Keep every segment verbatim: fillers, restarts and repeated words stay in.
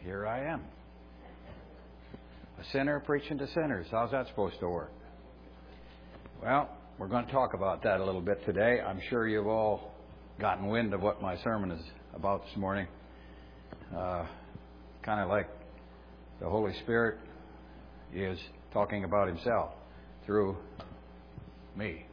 here I am. A sinner preaching to sinners. How's that supposed to work? Well, we're going to talk about that a little bit today. I'm sure you've all gotten wind of what my sermon is about this morning. Uh, kind of like the Holy Spirit is talking about Himself through me.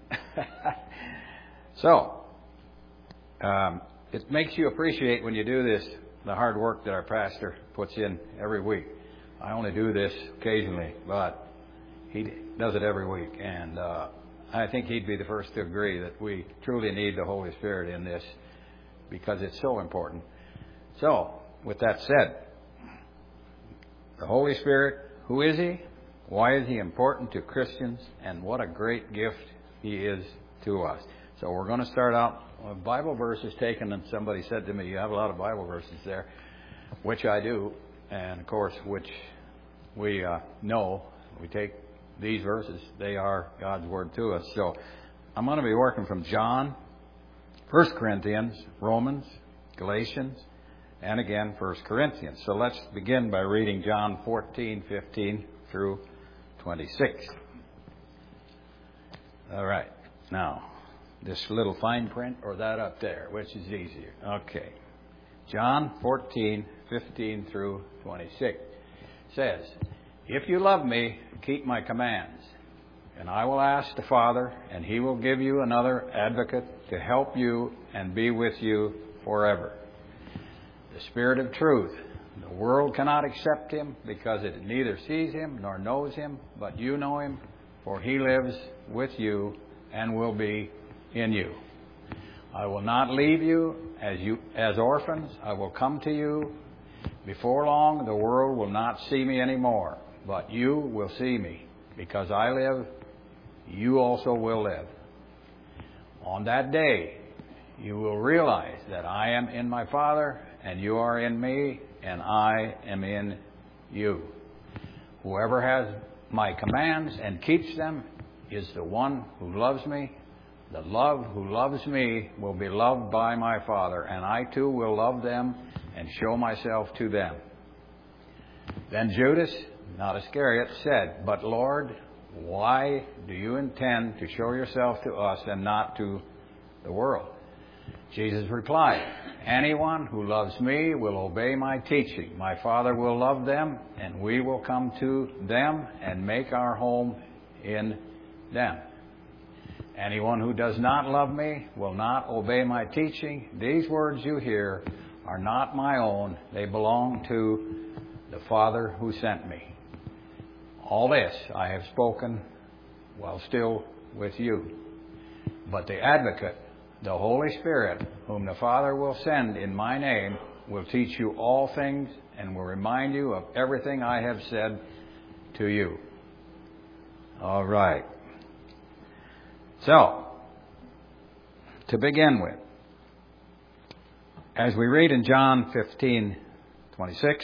So, um, it makes you appreciate when you do this, the hard work that our pastor puts in every week. I only do this occasionally, but he does it every week. And uh, I think he'd be the first to agree that we truly need the Holy Spirit in this because it's so important. So, with that said, the Holy Spirit, who is He? Why is He important to Christians? And what a great gift He is to us. So we're going to start out with Bible verses taken, and somebody said to me, you have a lot of Bible verses there, which I do, and of course, which we uh, know. We take these verses, they are God's Word to us. So I'm going to be working from John, First Corinthians, Romans, Galatians, and again, First Corinthians. So let's begin by reading John fourteen, fifteen through twenty-six. All right. Now, this little fine print or that up there, which is easier? Okay. John fourteen, fifteen through twenty-six says, "If you love me, keep my commands, and I will ask the Father, and He will give you another advocate to help you and be with you forever. The Spirit of truth. The world cannot accept Him because it neither sees Him nor knows Him, but you know Him, for He lives with you and will be in you. I will not leave you as you as orphans. I will come to you. Before long, the world will not see me anymore, but you will see me. Because I live, you also will live. On that day, you will realize that I am in my Father, and you are in me, and I am in you. Whoever has my commands and keeps them is the one who loves me. The love who loves me will be loved by my Father, and I too will love them and show myself to them." Then Judas, not Iscariot, said, "But Lord, why do you intend to show yourself to us and not to the world?" Jesus replied, "Anyone who loves me will obey my teaching. My Father will love them, and we will come to them and make our home in them. Anyone who does not love me will not obey my teaching. These words you hear are not my own. They belong to the Father who sent me. All this I have spoken while still with you. But the Advocate, the Holy Spirit, whom the Father will send in my name, will teach you all things and will remind you of everything I have said to you." All right. So, to begin with, as we read in John fifteen, twenty-six,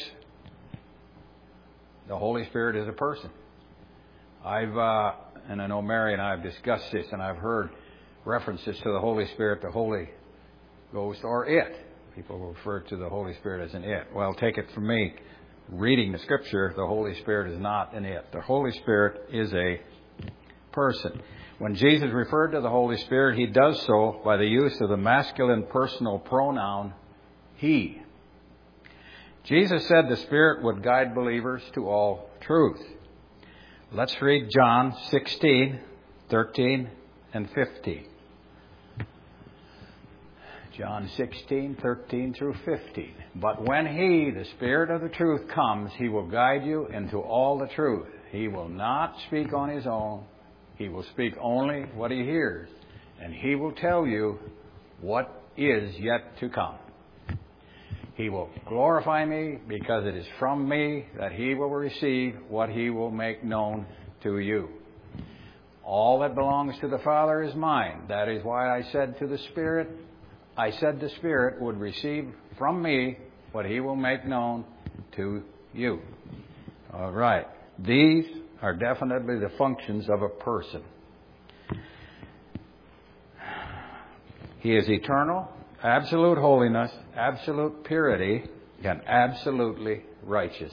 the Holy Spirit is a person. I've, uh, and I know Mary and I have discussed this, and I've heard references to the Holy Spirit, the Holy Ghost, or it. People refer to the Holy Spirit as an it. Well, take it from me, reading the Scripture, the Holy Spirit is not an it. The Holy Spirit is a person. When Jesus referred to the Holy Spirit, He does so by the use of the masculine personal pronoun, He. Jesus said the Spirit would guide believers to all truth. Let's read John sixteen, thirteen, and fifteen. John sixteen, thirteen through fifteen. "But when He, the Spirit of the truth, comes, He will guide you into all the truth. He will not speak on His own. He will speak only what He hears, and He will tell you what is yet to come. He will glorify me, because it is from me that He will receive what He will make known to you. All that belongs to the Father is mine. That is why I said to the Spirit, I said the Spirit would receive from me what He will make known to you." All right. These are definitely the functions of a person. He is eternal, absolute holiness, absolute purity, and absolutely righteous.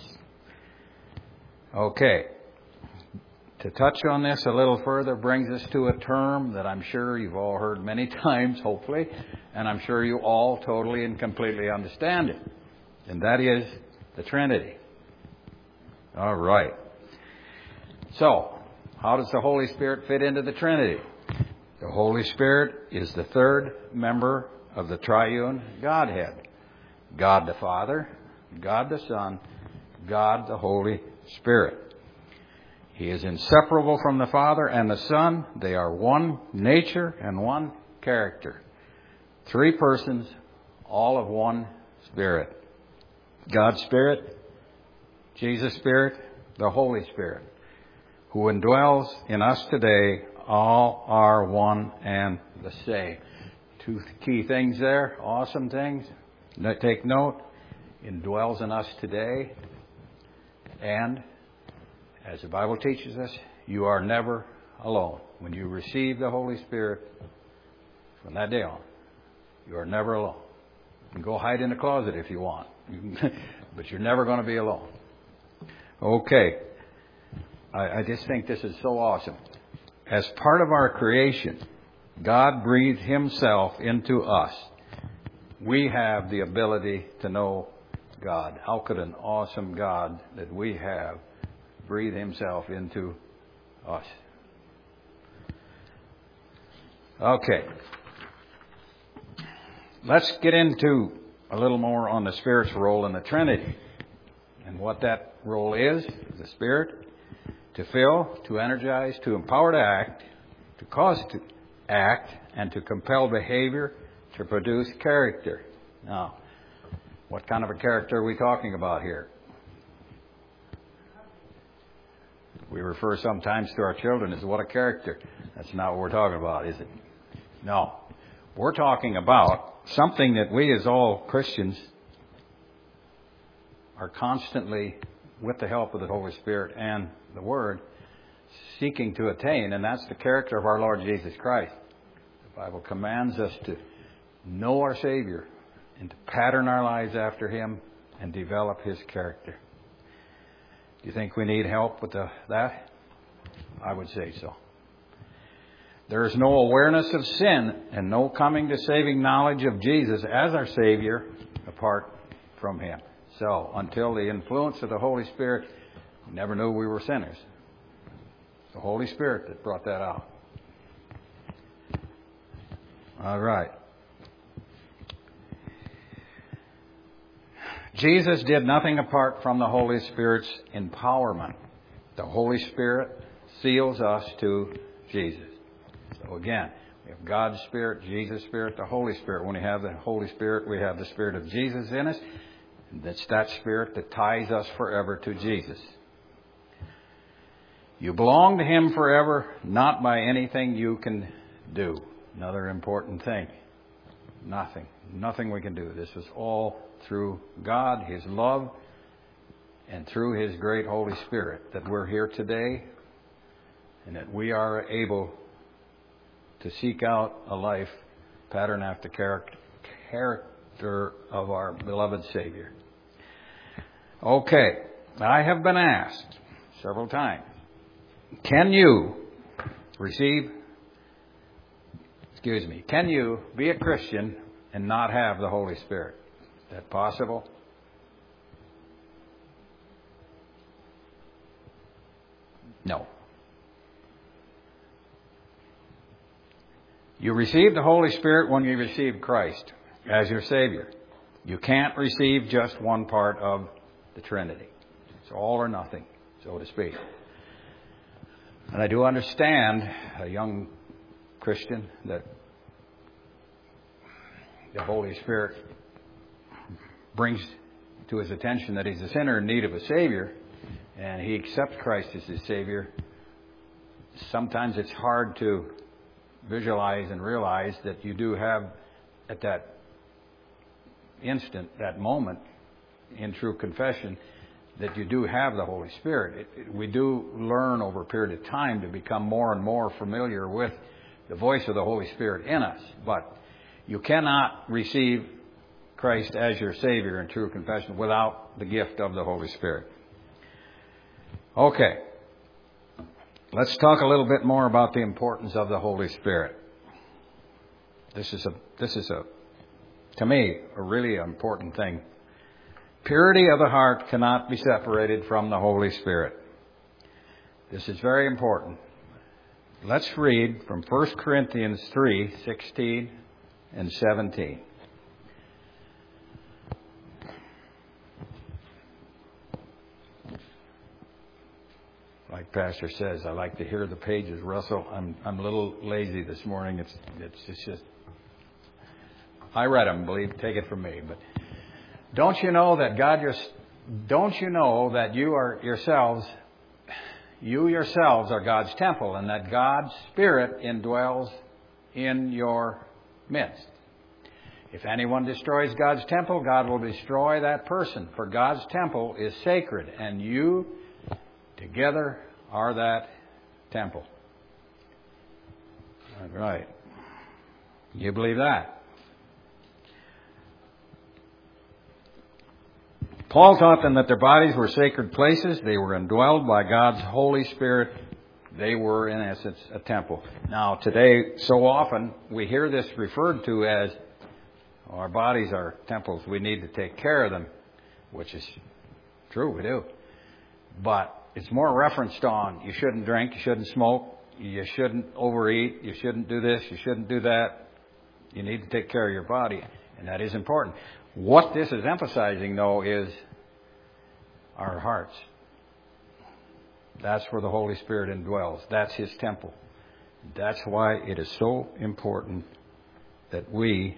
Okay. To touch on this a little further brings us to a term that I'm sure you've all heard many times, hopefully, and I'm sure you all totally and completely understand it. And that is the Trinity. All right. So, how does the Holy Spirit fit into the Trinity? The Holy Spirit is the third member of the triune Godhead. God the Father, God the Son, God the Holy Spirit. He is inseparable from the Father and the Son. They are one nature and one character. Three persons, all of one Spirit. God's Spirit, Jesus' Spirit, the Holy Spirit, who indwells in us today, all are one and the same. Two key things there, awesome things. Take note, indwells in us today, and as the Bible teaches us, you are never alone. When you receive the Holy Spirit, from that day on, you are never alone. You can go hide in the closet if you want, but you're never going to be alone. Okay. I, I just think this is so awesome. As part of our creation, God breathed Himself into us. We have the ability to know God. How could an awesome God that we have breathe Himself into us? Okay. Let's get into a little more on the Spirit's role in the Trinity and what that role is, the Spirit, to fill, to energize, to empower to act, to cause to act, and to compel behavior, to produce character. Now, what kind of a character are we talking about here? We refer sometimes to our children as what a character. That's not what we're talking about, is it? No. We're talking about something that we as all Christians are constantly, with the help of the Holy Spirit and the Word, seeking to attain, and that's the character of our Lord Jesus Christ. The Bible commands us to know our Savior and to pattern our lives after Him and develop His character. Do you think we need help with the, that? I would say so. There is no awareness of sin and no coming to saving knowledge of Jesus as our Savior apart from Him. So, until the influence of the Holy Spirit, we never knew we were sinners. The Holy Spirit that brought that out. All right. Jesus did nothing apart from the Holy Spirit's empowerment. The Holy Spirit seals us to Jesus. So again, we have God's Spirit, Jesus' Spirit, the Holy Spirit. When we have the Holy Spirit, we have the Spirit of Jesus in us. And it's that Spirit that ties us forever to Jesus. You belong to Him forever, not by anything you can do. Another important thing. Nothing. Nothing we can do. This is all through God, His love, and through His great Holy Spirit that we're here today and that we are able to seek out a life pattern after character, character of our beloved Savior. Okay, I have been asked several times, can you receive, excuse me, can you be a Christian and not have the Holy Spirit? Is that possible? No. You receive the Holy Spirit when you receive Christ as your Savior. You can't receive just one part of the Trinity. It's all or nothing, so to speak. And I do understand a young Christian that the Holy Spirit brings to his attention that he's a sinner in need of a Savior, and he accepts Christ as his Savior. Sometimes it's hard to visualize and realize that you do have, at that instant, that moment, in true confession, that you do have the Holy Spirit. It, it, we do learn over a period of time to become more and more familiar with the voice of the Holy Spirit in us. But you cannot receive Christ as your Savior in true confession without the gift of the Holy Spirit. Okay. Let's talk a little bit more about the importance of the Holy Spirit. This is a, this is a, to me, a really important thing. Purity of the heart cannot be separated from the Holy Spirit. This is very important. Let's read from First Corinthians three, sixteen and seventeen. Like Pastor says, I like to hear the pages rustle. I'm I'm a little lazy this morning. It's it's, it's just I read them. Believe take it from me. But don't you know that God? Your, don't you know that you are yourselves? You yourselves are God's temple, and that God's Spirit indwells in your midst. If anyone destroys God's temple, God will destroy that person. For God's temple is sacred, and you together are that temple. All right. You believe that? Paul taught them that their bodies were sacred places. They were indwelled by God's Holy Spirit. They were, in essence, a temple. Now, today, so often, we hear this referred to as our bodies are temples. We need to take care of them, which is true, we do. But it's more referenced on you shouldn't drink, you shouldn't smoke, you shouldn't overeat, you shouldn't do this, you shouldn't do that. You need to take care of your body, and that is important. What this is emphasizing, though, is our hearts. That's where the Holy Spirit indwells. That's His temple. That's why it is so important that we,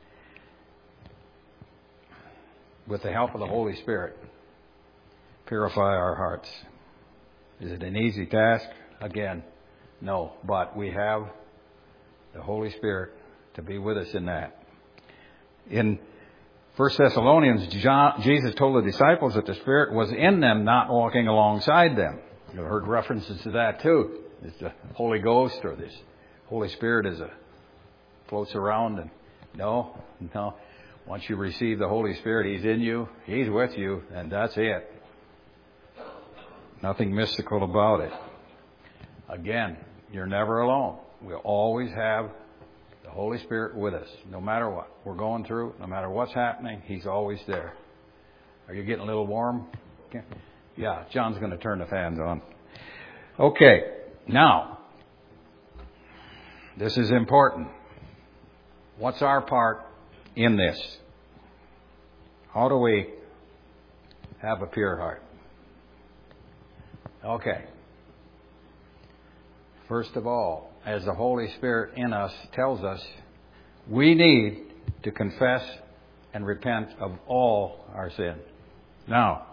with the help of the Holy Spirit, purify our hearts. Is it an easy task? Again, no. But we have the Holy Spirit to be with us in that. In First Thessalonians, John, Jesus told the disciples that the Spirit was in them, not walking alongside them. You've heard references to that too. It's the Holy Ghost or this Holy Spirit is a floats around and no, no. Once you receive the Holy Spirit, He's in you, He's with you, and that's it. Nothing mystical about it. Again, you're never alone. We'll always have the Holy Spirit with us, no matter what we're going through, no matter what's happening, He's always there. Are you getting a little warm? Yeah, John's going to turn the fans on. Okay, now, this is important. What's our part in this? How do we have a pure heart? Okay. First of all, as the Holy Spirit in us tells us, we need to confess and repent of all our sin. Now,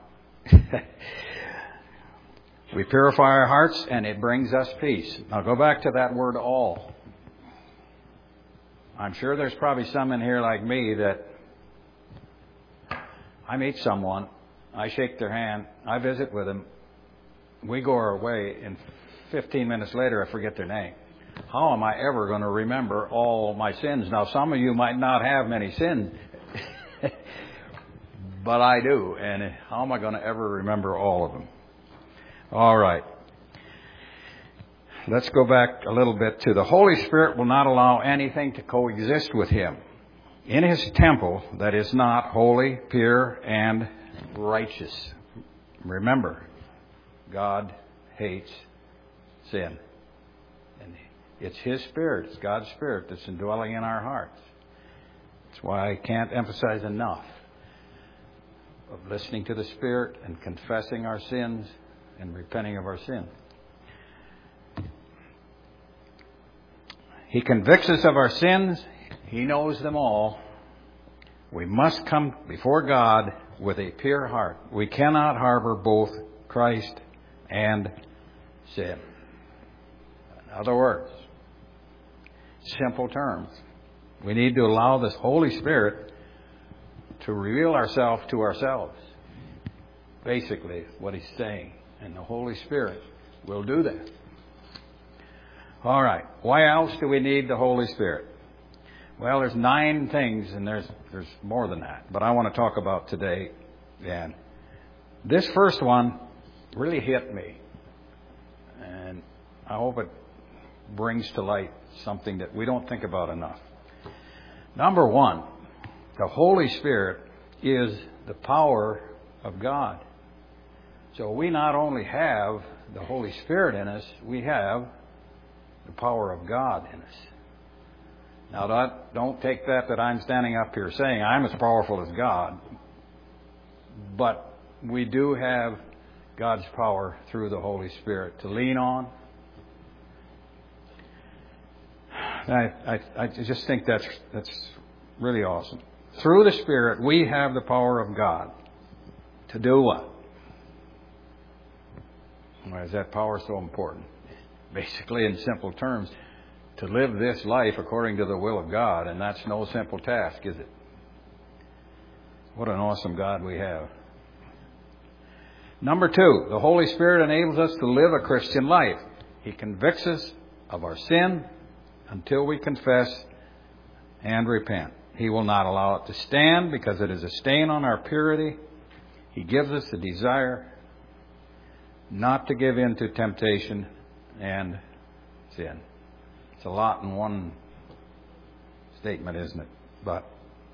we purify our hearts and it brings us peace. Now go back to that word all. I'm sure there's probably some in here like me that I meet someone, I shake their hand, I visit with them, we go our way, and fifteen minutes later I forget their name. How am I ever going to remember all my sins? Now, some of you might not have many sins, but I do. And how am I going to ever remember all of them? All right. Let's go back a little bit to the Holy Spirit will not allow anything to coexist with Him in His temple that is not holy, pure, and righteous. Remember, God hates sin. And it's His Spirit, it's God's Spirit that's indwelling in our hearts. That's why I can't emphasize enough of listening to the Spirit and confessing our sins and repenting of our sin. He convicts us of our sins. He knows them all. We must come before God with a pure heart. We cannot harbor both Christ and sin. In other words, simple terms, we need to allow this Holy Spirit to reveal ourselves to ourselves. Basically, what He's saying. And the Holy Spirit will do that. All right. Why else do we need the Holy Spirit? Well, there's nine things, and there's there's more than that. But I want to talk about today. And this first one really hit me. And I hope it brings to light something that we don't think about enough. Number one, the Holy Spirit is the power of God. So we not only have the Holy Spirit in us, we have the power of God in us. Now, don't, don't take that that I'm standing up here saying I'm as powerful as God. But we do have God's power through the Holy Spirit to lean on. I, I, I just think that's that's really awesome. Through the Spirit, we have the power of God to do what? Why is that power so important? Basically, in simple terms, to live this life according to the will of God, and that's no simple task, is it? What an awesome God we have. Number two, the Holy Spirit enables us to live a Christian life. He convicts us of our sin until we confess and repent. He will not allow it to stand because it is a stain on our purity. He gives us the desire not to give in to temptation and sin. It's a lot in one statement, isn't it? But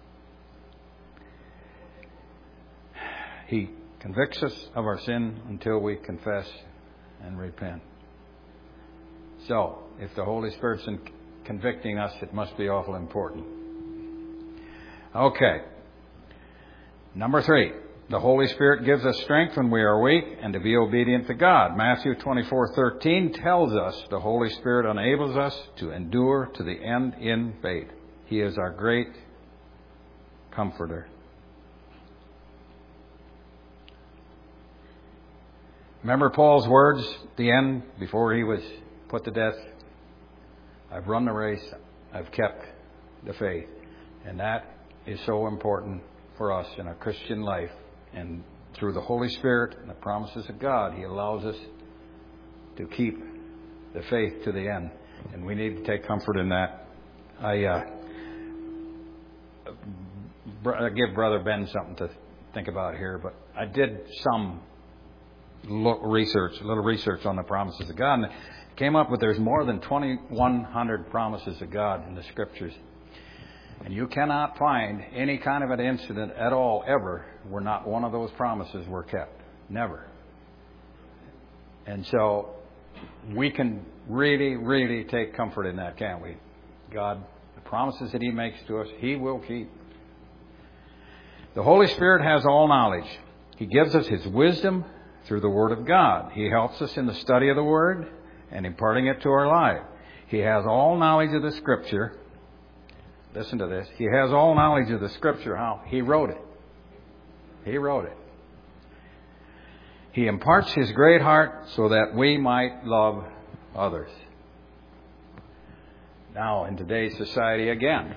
He convicts us of our sin until we confess and repent. So, if the Holy Spirit's in convicting us, it must be awful important. Okay. Number three. The Holy Spirit gives us strength when we are weak and to be obedient to God. Matthew twenty-four thirteen tells us the Holy Spirit enables us to endure to the end in faith. He is our great comforter. Remember Paul's words at the end before he was put to death? I've run the race. I've kept the faith. And that is so important for us in our Christian life. And through the Holy Spirit and the promises of God, He allows us to keep the faith to the end. And we need to take comfort in that. I uh, br- give Brother Ben something to think about here. But I did some look, research, a little research on the promises of God. And came up with there's more than twenty-one hundred promises of God in the Scriptures. And you cannot find any kind of an incident at all, ever, where not one of those promises were kept. Never. And so we can really, really take comfort in that, can't we? God, the promises that He makes to us, He will keep. The Holy Spirit has all knowledge. He gives us His wisdom through the Word of God. He helps us in the study of the Word and imparting it to our life. He has all knowledge of the Scripture. Listen to this. He has all knowledge of the Scripture. How? He wrote it. He wrote it. He imparts His great heart so that we might love others. Now, in today's society, again,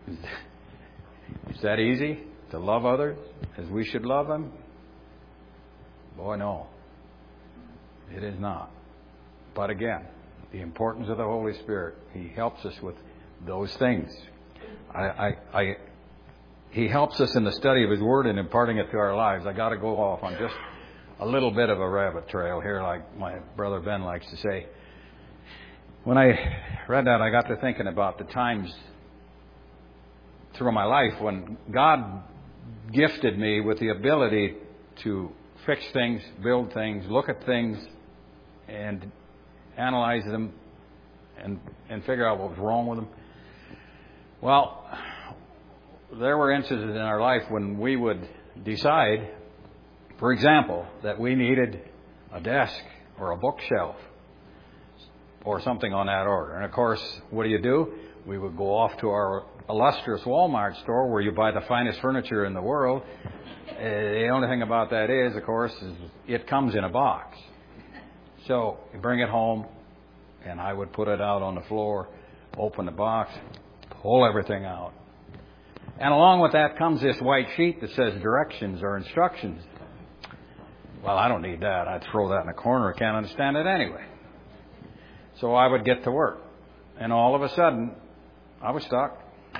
is that easy to love others as we should love them? Boy, no. It is not. But again, the importance of the Holy Spirit. He helps us with those things. I, I, I, he helps us in the study of His Word and imparting it to our lives. I got to go off on just a little bit of a rabbit trail here, like my brother Ben likes to say. When I read that, I got to thinking about the times through my life when God gifted me with the ability to fix things, build things, look at things, and analyze them, and and figure out what was wrong with them. Well, there were instances in our life when we would decide, for example, that we needed a desk or a bookshelf or something on that order. And of course, what do you do? We would go off to our illustrious Walmart store where you buy the finest furniture in the world. Uh, the only thing about that is, of course, is it comes in a box. So you bring it home, and I would put it out on the floor, open the box, pull everything out. And along with that comes this white sheet that says directions or instructions. Well, I don't need that. I'd throw that in a corner. I can't understand it anyway. So I would get to work. And all of a sudden, I was stuck.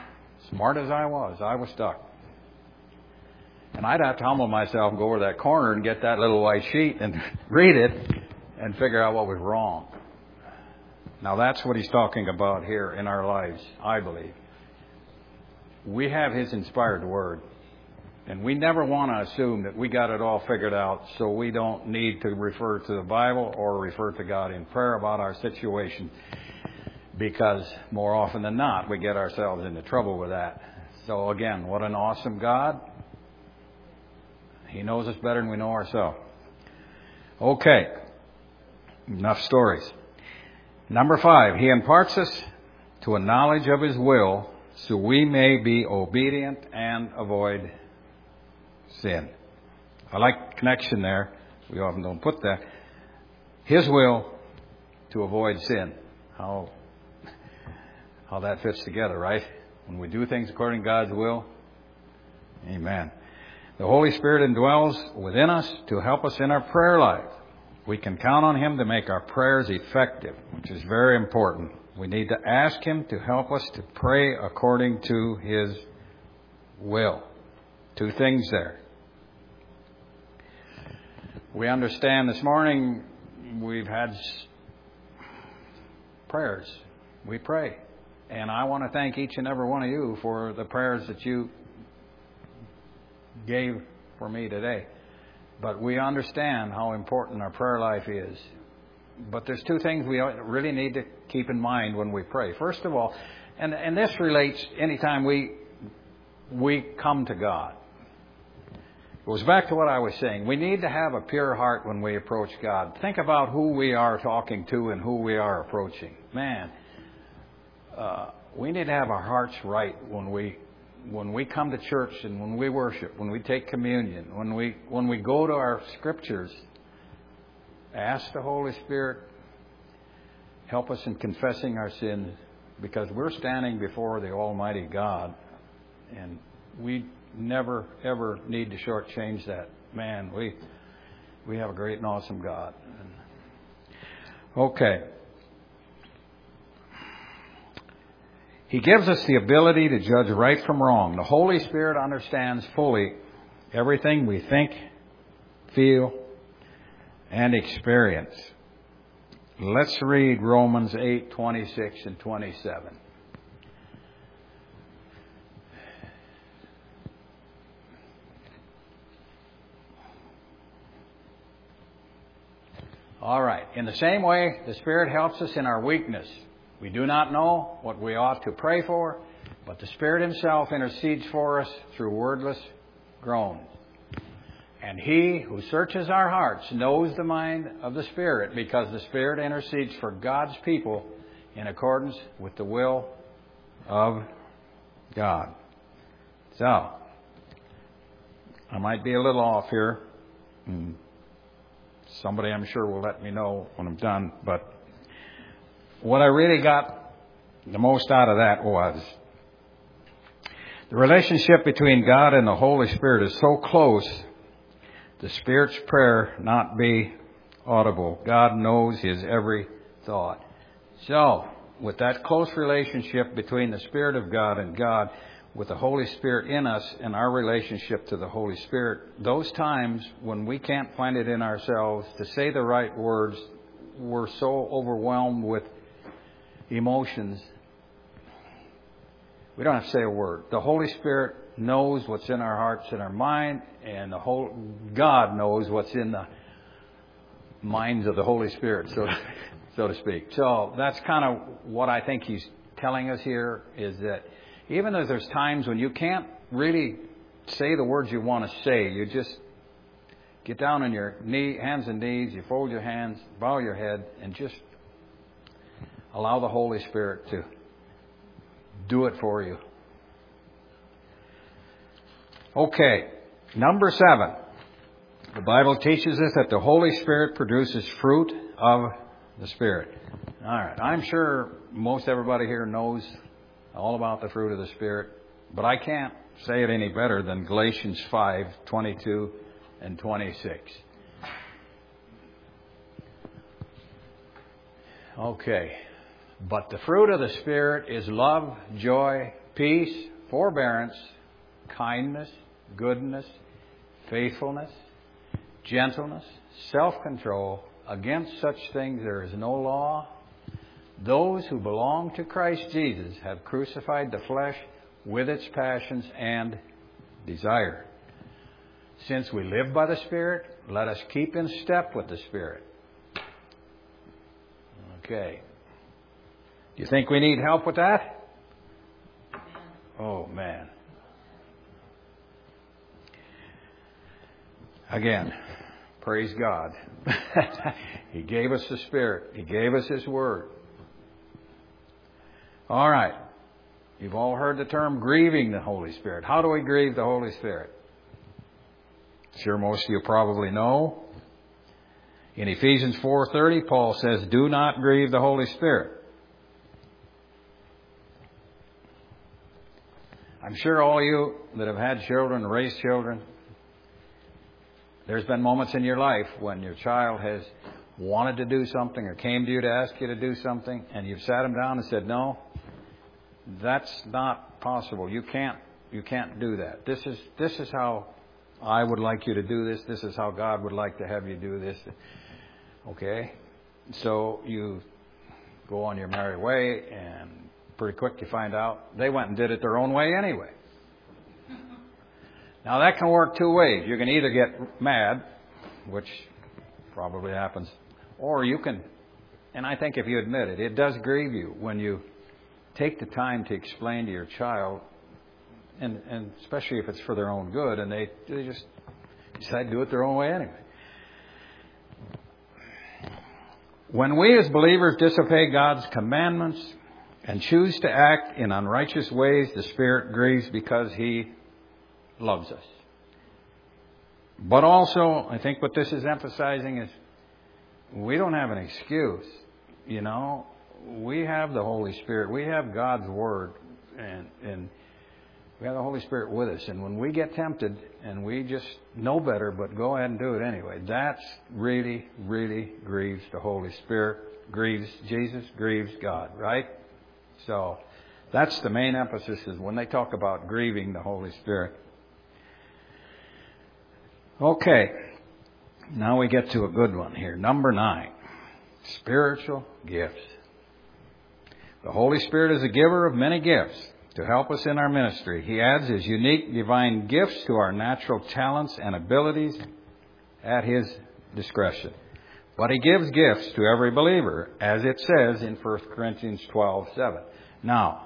Smart as I was, I was stuck. And I'd have to humble myself and go over to that corner and get that little white sheet and read it and figure out what was wrong. Now that's what he's talking about here in our lives, I believe. We have his inspired word. And we never want to assume that we got it all figured out, so we don't need to refer to the Bible or refer to God in prayer about our situation, because more often than not, we get ourselves into trouble with that. So again, what an awesome God. He knows us better than we know ourselves. Okay. Enough stories. Number five, he imparts us to a knowledge of his will so we may be obedient and avoid sin. I like connection there. We often don't put that. His will to avoid sin. How, how that fits together, right? When we do things according to God's will. Amen. The Holy Spirit indwells within us to help us in our prayer life. We can count on him to make our prayers effective, which is very important. We need to ask him to help us to pray according to his will. Two things there. We understand this morning we've had prayers. We pray. And I want to thank each and every one of you for the prayers that you gave for me today. But we understand how important our prayer life is. But there's two things we really need to keep in mind when we pray. First of all, and, and this relates anytime we we come to God. It goes back to what I was saying. We need to have a pure heart when we approach God. Think about who we are talking to and who we are approaching. Man, uh, we need to have our hearts right when we when we come to church and when we worship, when we take communion, when we when we go to our scriptures. Ask the Holy Spirit, help us in confessing our sins, because we're standing before the Almighty God, and we never, ever need to shortchange that. Man, we we have a great and awesome God. Okay. He gives us the ability to judge right from wrong. The Holy Spirit understands fully everything we think, feel, and experience. Let's read Romans eight, twenty-six and twenty-seven. All right. In the same way, the Spirit helps us in our weakness. We do not know what we ought to pray for, but the Spirit Himself intercedes for us through wordless groans. And He who searches our hearts knows the mind of the Spirit, because the Spirit intercedes for God's people in accordance with the will of God. So, I might be a little off here. Somebody, I'm sure, will let me know when I'm done. But what I really got the most out of that was the relationship between God and the Holy Spirit is so close, the Spirit's prayer not be audible. God knows His every thought. So, with that close relationship between the Spirit of God and God, with the Holy Spirit in us and our relationship to the Holy Spirit, those times when we can't find it in ourselves to say the right words, we're so overwhelmed with emotions, we don't have to say a word. The Holy Spirit knows what's in our hearts and our mind, and the whole God knows what's in the minds of the Holy Spirit, so so to speak. So that's kind of what I think He's telling us here, is that even though there's times when you can't really say the words you want to say, you just get down on your knee, hands and knees, you fold your hands, bow your head, and just allow the Holy Spirit to do it for you. Okay, number seven. The Bible teaches us that the Holy Spirit produces fruit of the Spirit. All right, I'm sure most everybody here knows all about the fruit of the Spirit, but I can't say it any better than Galatians five, twenty-two and twenty-six. Okay. But the fruit of the Spirit is love, joy, peace, forbearance, kindness, goodness, faithfulness, gentleness, self-control. Against such things there is no law. Those who belong to Christ Jesus have crucified the flesh with its passions and desire. Since we live by the Spirit, let us keep in step with the Spirit. Okay. Do you think we need help with that? Oh, man. Again, praise God. He gave us the Spirit. He gave us His Word. All right. You've all heard the term grieving the Holy Spirit. How do we grieve the Holy Spirit? Sure, most of you probably know. In Ephesians four thirty, Paul says, do not grieve the Holy Spirit. I'm sure all you that have had children, raised children, there's been moments in your life when your child has wanted to do something or came to you to ask you to do something, and you've sat them down and said, no, that's not possible. You can't, you can't do that. This is, this is how I would like you to do this. This is how God would like to have you do this. Okay? So you go on your merry way, and pretty quick you find out they went and did it their own way anyway. Now that can work two ways. You can either get mad, which probably happens, or you can, and I think if you admit it, it does grieve you when you take the time to explain to your child, and, and especially if it's for their own good, and they, they just decide to do it their own way anyway. When we as believers disobey God's commandments and choose to act in unrighteous ways, the Spirit grieves because He loves us. But also, I think what this is emphasizing is we don't have an excuse. You know, we have the Holy Spirit. We have God's Word, and, and we have the Holy Spirit with us. And when we get tempted and we just know better but go ahead and do it anyway, that's really, really grieves the Holy Spirit, grieves Jesus, grieves God, right? So that's the main emphasis, is when they talk about grieving the Holy Spirit. Okay, now we get to a good one here. Number nine, spiritual gifts. The Holy Spirit is a giver of many gifts to help us in our ministry. He adds His unique divine gifts to our natural talents and abilities at His discretion. But He gives gifts to every believer, as it says in First Corinthians twelve seven. Now,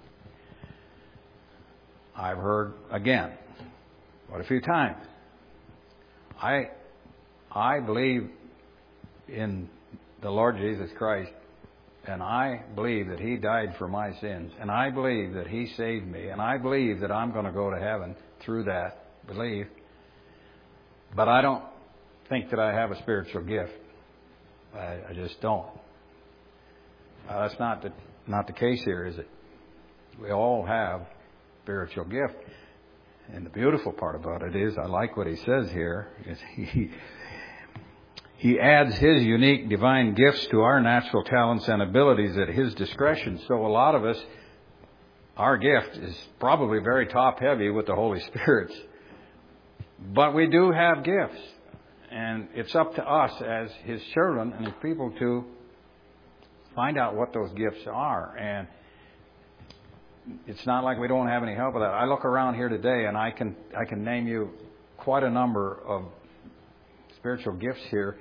I've heard again, what a few times, I I believe in the Lord Jesus Christ, and I believe that He died for my sins, and I believe that He saved me, and I believe that I'm going to go to heaven through that belief. But I don't think that I have a spiritual gift. I, I just don't. Uh, that's not the not the case here, is it? We all have spiritual gift. And the beautiful part about it is, I like what he says here, is he, he adds His unique divine gifts to our natural talents and abilities at His discretion. So a lot of us, our gift is probably very top heavy with the Holy Spirit's. But we do have gifts. And it's up to us as His children and His people to find out what those gifts are. And it's not like we don't have any help with that. I look around here today, and I can I can name you quite a number of spiritual gifts here,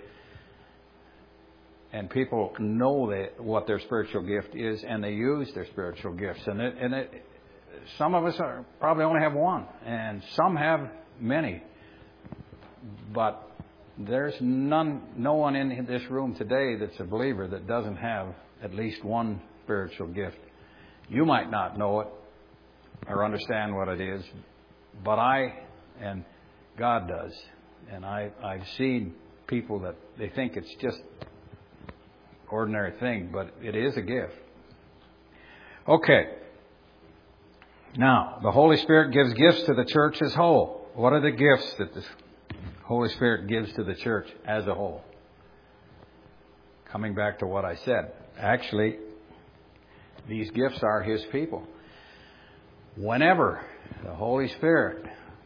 and people know that what their spiritual gift is, and they use their spiritual gifts. And it, and it, some of us are, probably only have one, and some have many. But there's none, no one in this room today that's a believer that doesn't have at least one spiritual gift. You might not know it or understand what it is, but I and God does. And I, I've seen people that they think it's just ordinary thing, but it is a gift. Okay. Now, the Holy Spirit gives gifts to the church as a whole. What are the gifts that the Holy Spirit gives to the church as a whole? Coming back to what I said. Actually, these gifts are His people. Whenever the Holy Spirit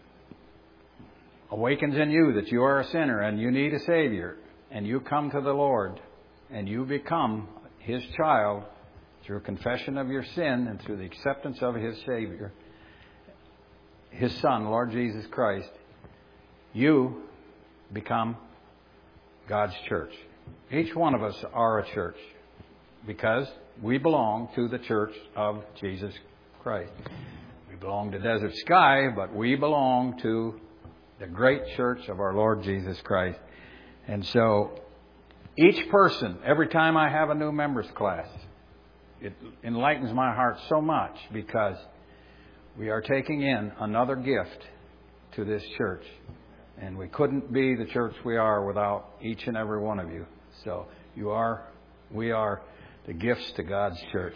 awakens in you that you are a sinner and you need a Savior, and you come to the Lord and you become His child through confession of your sin and through the acceptance of His Savior, His Son, Lord Jesus Christ, you become God's church. Each one of us are a church because we belong to the church of Jesus Christ. We belong to Desert Sky, but we belong to the great church of our Lord Jesus Christ. And so each person, every time I have a new members class, it enlightens my heart so much because we are taking in another gift to this church. And we couldn't be the church we are without each and every one of you. So you are, we are the gifts to God's church.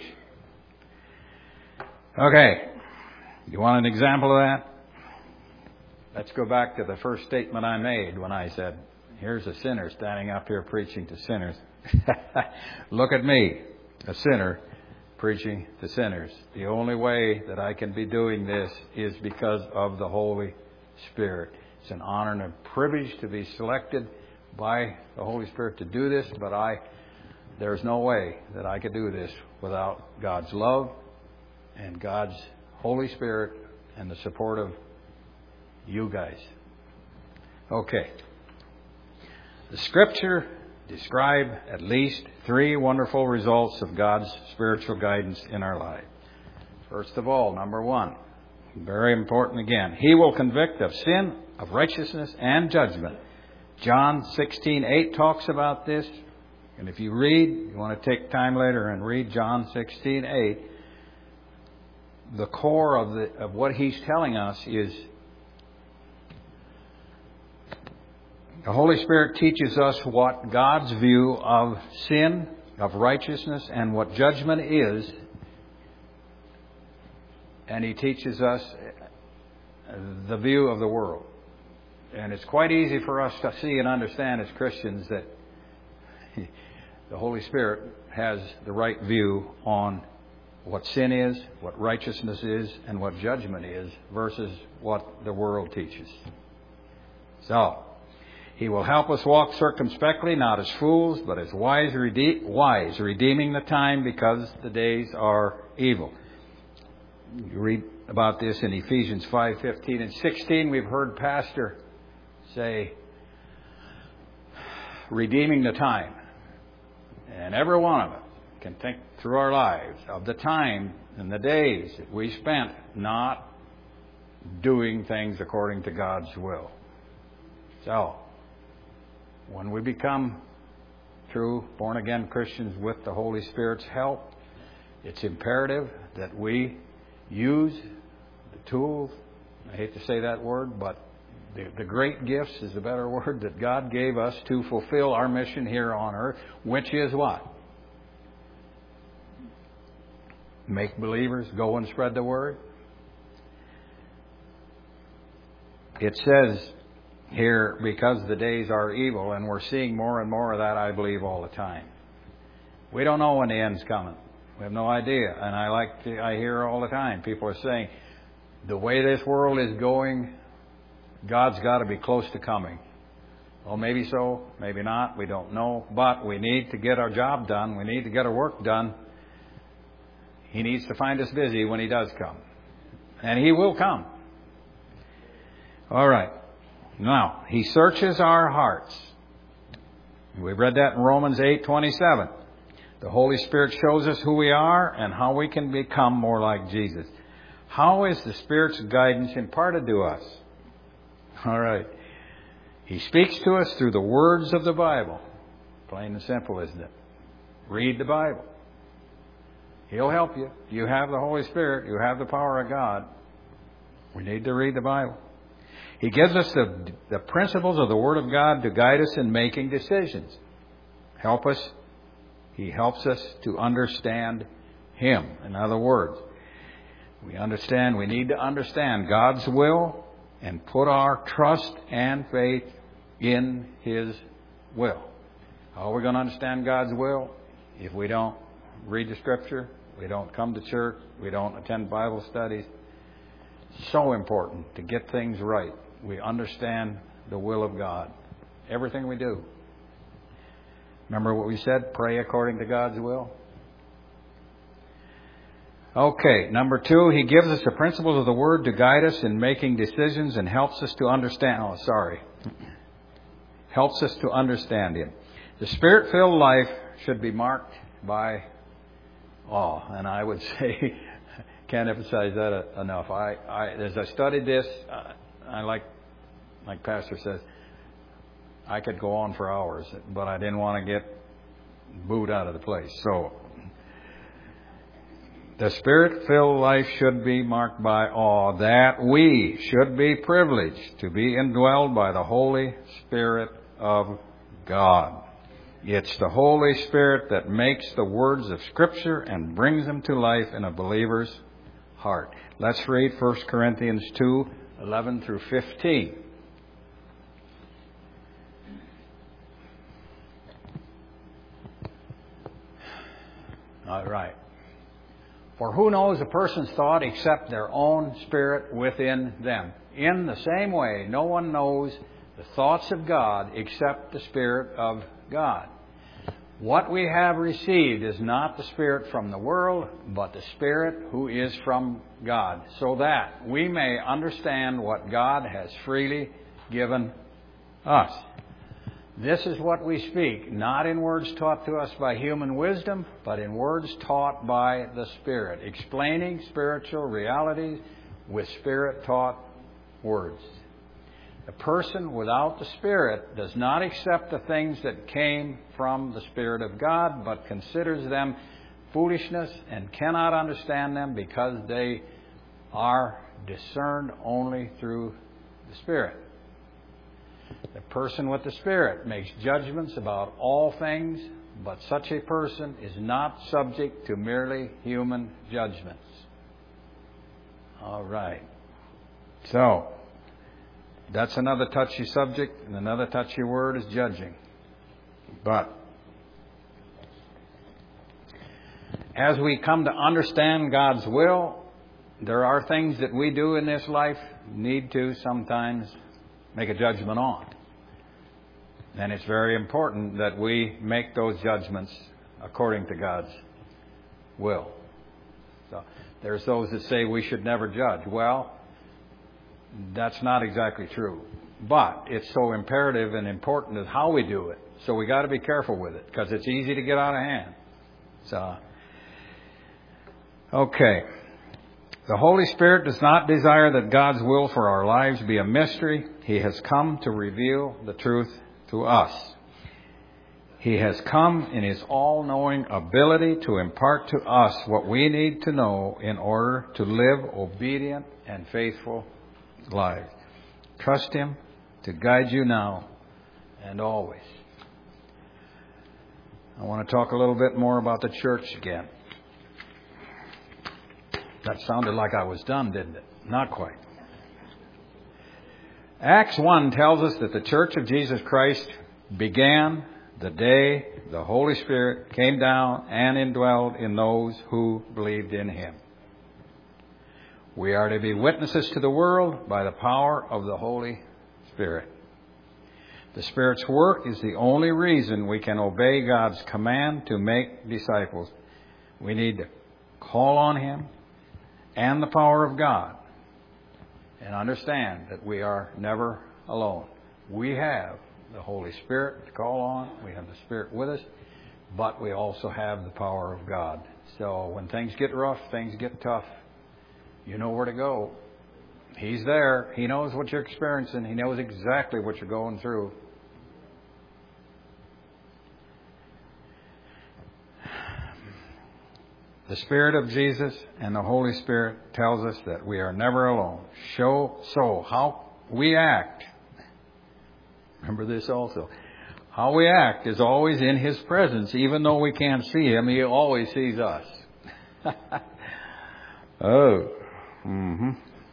Okay. You want an example of that? Let's go back to the first statement I made when I said, here's a sinner standing up here preaching to sinners. Look at me, a sinner preaching to sinners. The only way that I can be doing this is because of the Holy Spirit. It's an honor and a privilege to be selected by the Holy Spirit to do this, but I, there's no way that I could do this without God's love and God's Holy Spirit and the support of you guys. Okay. The Scripture describe at least three wonderful results of God's spiritual guidance in our life. First of all, number one, very important again. He will convict of sin, of righteousness, and judgment. John sixteen eight talks about this. And if you read, you want to take time later and read John sixteen eight, the core of the of what he's telling us is the Holy Spirit teaches us what God's view of sin, of righteousness, and what judgment is. And He teaches us the view of the world. And it's quite easy for us to see and understand as Christians that the Holy Spirit has the right view on what sin is, what righteousness is, and what judgment is versus what the world teaches. So, He will help us walk circumspectly, not as fools, but as wise, rede- wise, redeeming the time because the days are evil. You read about this in Ephesians five fifteen and sixteen. We've heard Pastor say, redeeming the time. And every one of us can think through our lives of the time and the days that we spent not doing things according to God's will. So, when we become true born-again Christians with the Holy Spirit's help, it's imperative that we use the tools. I hate to say that word, but the, the great gifts is a better word that God gave us to fulfill our mission here on earth, which is what? Make believers, go and spread the word. It says here, because the days are evil, and we're seeing more and more of that, I believe, all the time. We don't know when the end's coming. We have no idea. And I like to, I hear all the time, people are saying, the way this world is going, God's got to be close to coming. Well, maybe so, maybe not, we don't know. But we need to get our job done. We need to get our work done. He needs to find us busy when He does come. And He will come. All right. Now, He searches our hearts. We've read that in Romans eight twenty-seven. The Holy Spirit shows us who we are and how we can become more like Jesus. How is the Spirit's guidance imparted to us? All right. He speaks to us through the words of the Bible. Plain and simple, isn't it? Read the Bible. He'll help you. You have the Holy Spirit. You have the power of God. We need to read the Bible. He gives us the, the principles of the Word of God to guide us in making decisions. Help us. He helps us to understand Him. In other words, we understand, we need to understand God's will and put our trust and faith in His will. How are we going to understand God's will if we don't read the Scripture, we don't come to church, we don't attend Bible studies? So important to get things right. We understand the will of God. Everything we do. Remember what we said? Pray according to God's will. Okay, number two, He gives us the principles of the Word to guide us in making decisions and helps us to understand. Oh, sorry. Helps us to understand Him. The Spirit-filled life should be marked by awe. And I would say, can't emphasize that enough. I, I as I studied this, uh, I like, like Pastor says, I could go on for hours, but I didn't want to get booed out of the place. So, the Spirit-filled life should be marked by awe, that we should be privileged to be indwelled by the Holy Spirit of God. It's the Holy Spirit that makes the words of Scripture and brings them to life in a believer's heart. Let's read First Corinthians two, eleven through fifteen. All right. For who knows a person's thought except their own spirit within them? In the same way, no one knows the thoughts of God except the Spirit of God. What we have received is not the Spirit from the world, but the Spirit who is from God, so that we may understand what God has freely given us. This is what we speak, not in words taught to us by human wisdom, but in words taught by the Spirit, explaining spiritual realities with Spirit-taught words. A person without the Spirit does not accept the things that came from the Spirit of God, but considers them foolishness and cannot understand them because they are discerned only through the Spirit. The person with the Spirit makes judgments about all things, but such a person is not subject to merely human judgments. All right. So, that's another touchy subject, and another touchy word is judging. But, as we come to understand God's will, there are things that we do in this life need to sometimes make a judgment on. And it's very important that we make those judgments according to God's will. So there's those that say we should never judge. Well, that's not exactly true. But it's so imperative and important as how we do it. So we got to be careful with it because it's easy to get out of hand. So, okay. The Holy Spirit does not desire that God's will for our lives be a mystery. He has come to reveal the truth to us. He has come in His all-knowing ability to impart to us what we need to know in order to live obedient and faithful lives. Trust Him to guide you now and always. I want to talk a little bit more about the church again. That sounded like I was done, didn't it? Not quite. Acts one tells us that the Church of Jesus Christ began the day the Holy Spirit came down and indwelled in those who believed in Him. We are to be witnesses to the world by the power of the Holy Spirit. The Spirit's work is the only reason we can obey God's command to make disciples. We need to call on Him and the power of God and understand that we are never alone. We have the Holy Spirit to call on. We have the Spirit with us, but we also have the power of God. So when things get rough, things get tough, you know where to go. He's there. He knows what you're experiencing. He knows exactly what you're going through. The Spirit of Jesus and the Holy Spirit tells us that we are never alone. Show so how we act. Remember this also. How we act is always in His presence. Even though we can't see Him, He always sees us. oh. Mm-hmm.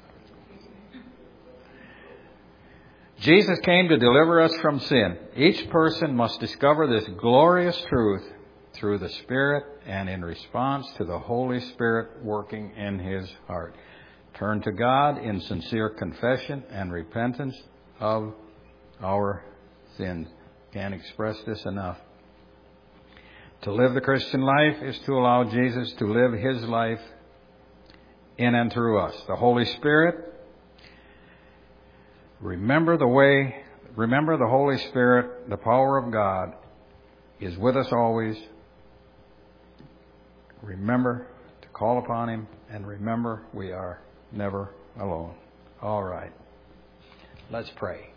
Jesus came to deliver us from sin. Each person must discover this glorious truth through the Spirit and in response to the Holy Spirit working in his heart. turn to God in sincere confession and repentance of our sins. Can't express this enough. To live the Christian life is to allow Jesus to live His life in and through us. The Holy Spirit, remember the way, remember the Holy Spirit, the power of God, is with us always. Remember to call upon Him, and remember we are never alone. All right. Let's pray.